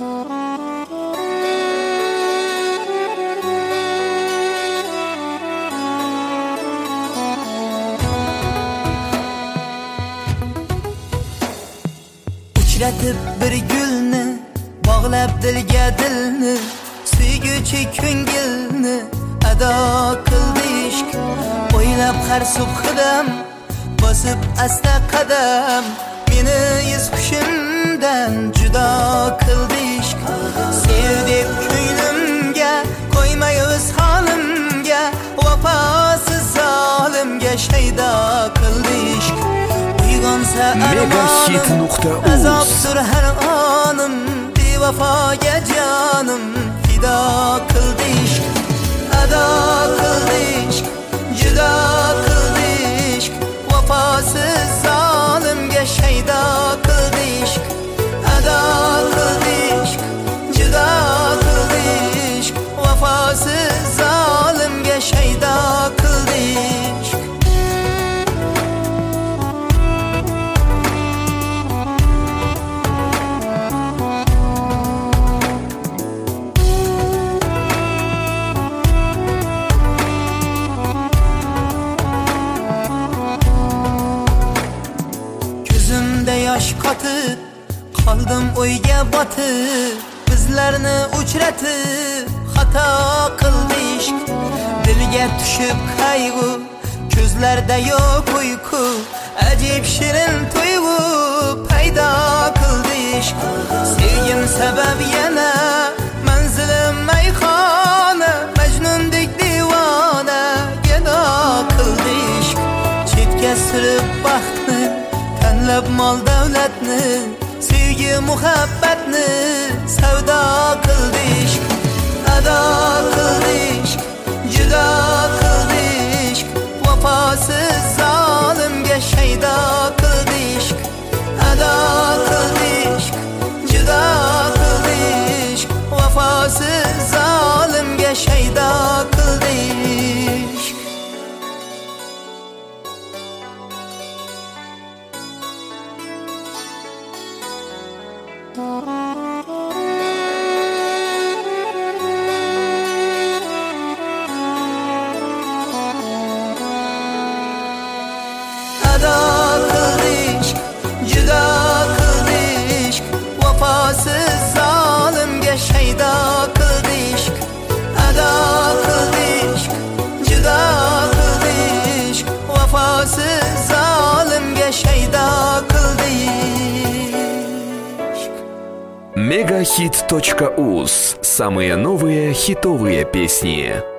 Uchratib bir gulni, bog'lab dilga dilni, suyguvchi ko'ngilni ado qildi ishq. O'ylab har subhidam, bosib asta qadam, meni iz hushimdan judo qildi ishq. Sev deb ko'nglimga, qo'ymay o'z holimga, vafosiz zolimga shaydo qildi ishq. Megahit.uz azobdir har onim, bevafoga jonim fido qildi ishq. Ado qildi ishq, judo qildi ishq, vafosiz zolimga shaydo qildi ishq. Ado qildi ishq, judo qildi ishq, vafosiz zolimga shaydo qildi ishq. Yosh qotib qoldim o'yga botib, bizlarni uchratib xato qildi ishq. Dilga tushib qayg'u, ko'zlarda yo'q uyqu, ajib shirin tuyg'u paydo qildi ishq. Sevgim sabab yana manzilim mayxona, majnundek divona gado qildi ishq. Chetga surib baxtni, tanlab mol davlatni, sevgi muhabbatni savdo qildi ishq. Ado qildi ishq, judo qildi ishq, vafosiz zolimga shaydo qildi ishq. Ado qildi ishq, judo qildi ishq, vafosiz zolimga shaydo qildi ishq. Ado qildi ishq, judo qildi ishq, vafosiz zolimga shaydo qildi ishq. Ado qildi ishq, judo qildi ishq, vafosiz zolimga shaydo qildi ishq. Megahit.uz. Самые новые хитовые песни.